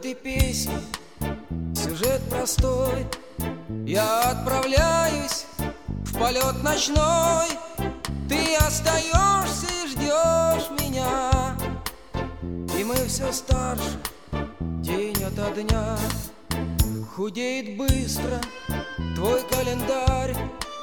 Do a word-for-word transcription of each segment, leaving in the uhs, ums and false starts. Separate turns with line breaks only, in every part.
этой песни сюжет простой. Я отправляюсь в полет ночной, ты остаешься и ждешь меня. И мы все старше, день ото дня. Худеет быстро твой календарь,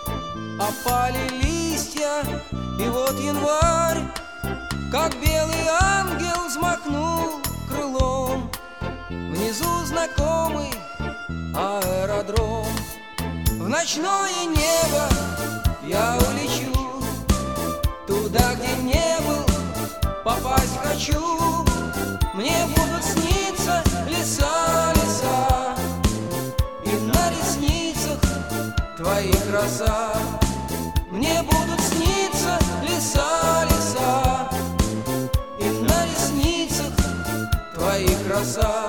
опали листья, и вот январь, как белый ангел взмахнул крылом. Внизу знакомый аэродром. В ночное небо я улечу, туда, где не был, попасть хочу. Мне будут сниться леса, леса, и на ресницах твои краса. Мне будут сниться леса, леса, и на ресницах твои краса.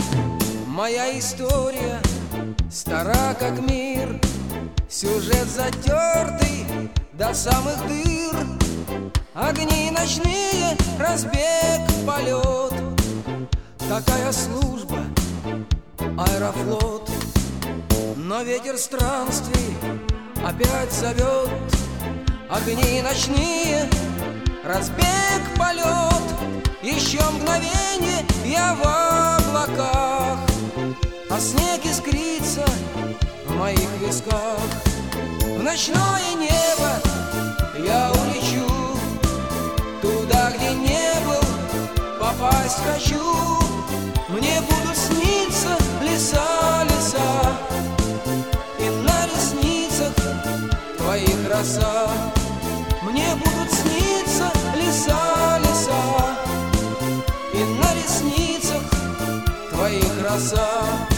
Моя история стара, как мир, сюжет затертый до самых дыр. Огни ночные, разбег, полет, такая служба, Аэрофлот. Но ветер странствий опять зовет. Огни ночные, разбег, полет. Еще мгновенье я в облаках, а снег искрится в моих висках. В ночное небо я улечу, туда, где не был, попасть хочу. Мне будут сниться леса, леса, и на ресницах твои краса. Мне будут сниться леса, леса, и на ресницах твои краса.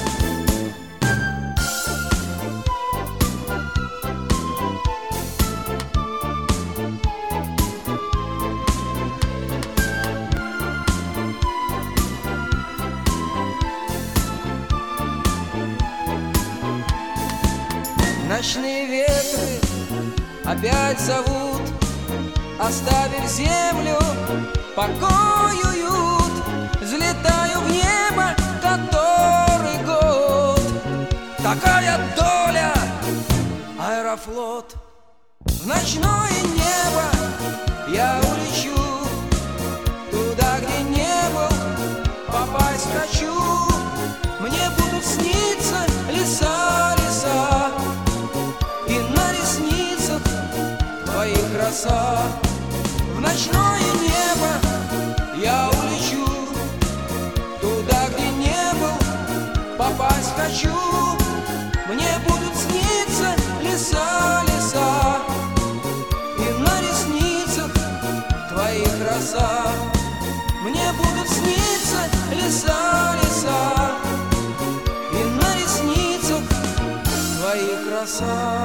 Ночные ветры опять зовут, оставив землю, покой, уют. Взлетаю в небо который год, такая доля, Аэрофлот. В ночное небо я улечу, туда, где не был, попасть хочу. Мне будут сниться леса, леса, и на ресницах твои краса. В ночное небо я улечу, туда, где не был, попасть хочу. Мне будут сниться леса, леса, и на ресницах твои краса. Мне будут сниться леса, леса, и на ресницах твои краса.